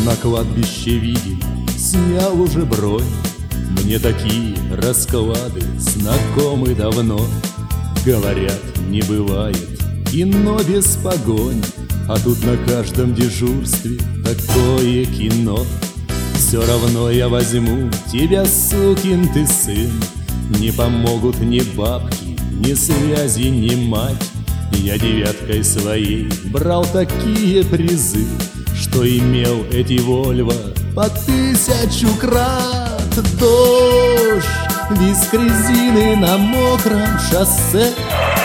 На кладбище видим, снял уже бронь. Мне такие расклады знакомы давно. Говорят, не бывает кино без погонь, а тут на каждом дежурстве такое кино. Все равно я возьму тебя, сукин ты сын. Не помогут ни бабки, ни связи, ни мать. Я девяткой своей брал такие призы, что имел эти Вольво по 1000 крат. Дождь, визг резины на мокром шоссе.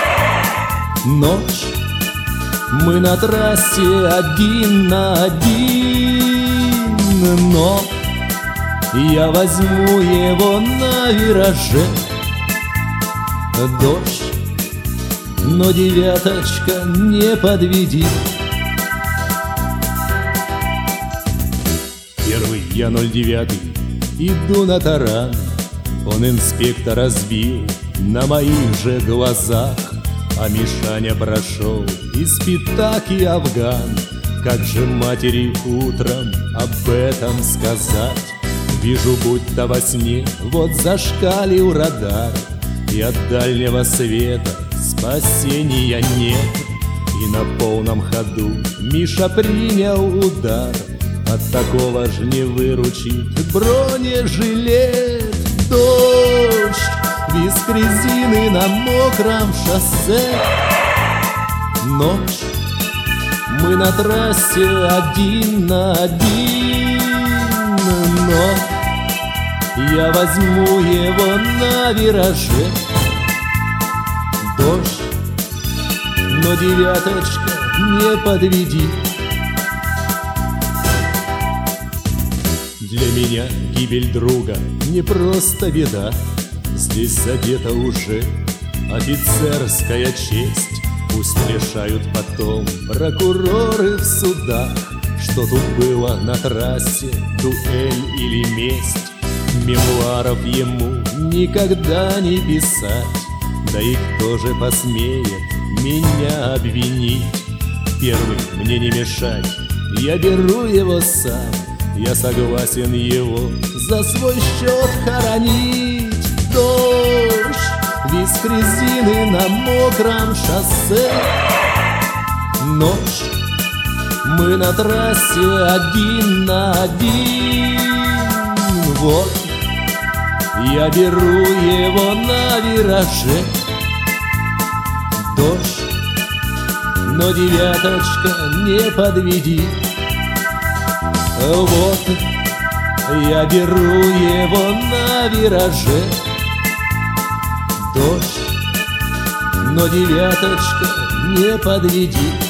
Ночь, мы на трассе один на один. Но я возьму его на вираже. Дождь, но девяточка, не подведи. Первый я 09, иду на таран. Он инспектора сбил на моих же глазах. А Мишаня прошел из Питаки Афган. Как же матери утром об этом сказать? Вижу, будто во сне, вот зашкалил радар, и от дальнего света спасения нет. И на полном ходу Миша принял удар. От такого ж не выручит бронежилет. Дождь, визг резины на мокром шоссе. Ночь, мы на трассе один на один. Но я возьму его на вираже. Дождь, но девяточка, не подведи. Для меня гибель друга не просто беда. Здесь задета уже офицерская честь. Пусть решают потом прокуроры в судах, что тут было на трассе, дуэль или месть. Мемуаров ему никогда не писать. Да и кто же посмеет меня обвинить? Первый мне не мешать, я беру его сам. Я согласен его за свой счет хоронить. Дождь, визг резины на мокром шоссе. Ночь, мы на трассе один на один. Вот, я беру его на вираже. Дождь, но девяточка, не подведи. Вот, я беру его на вираже. Дождь, но девяточка, не подведи.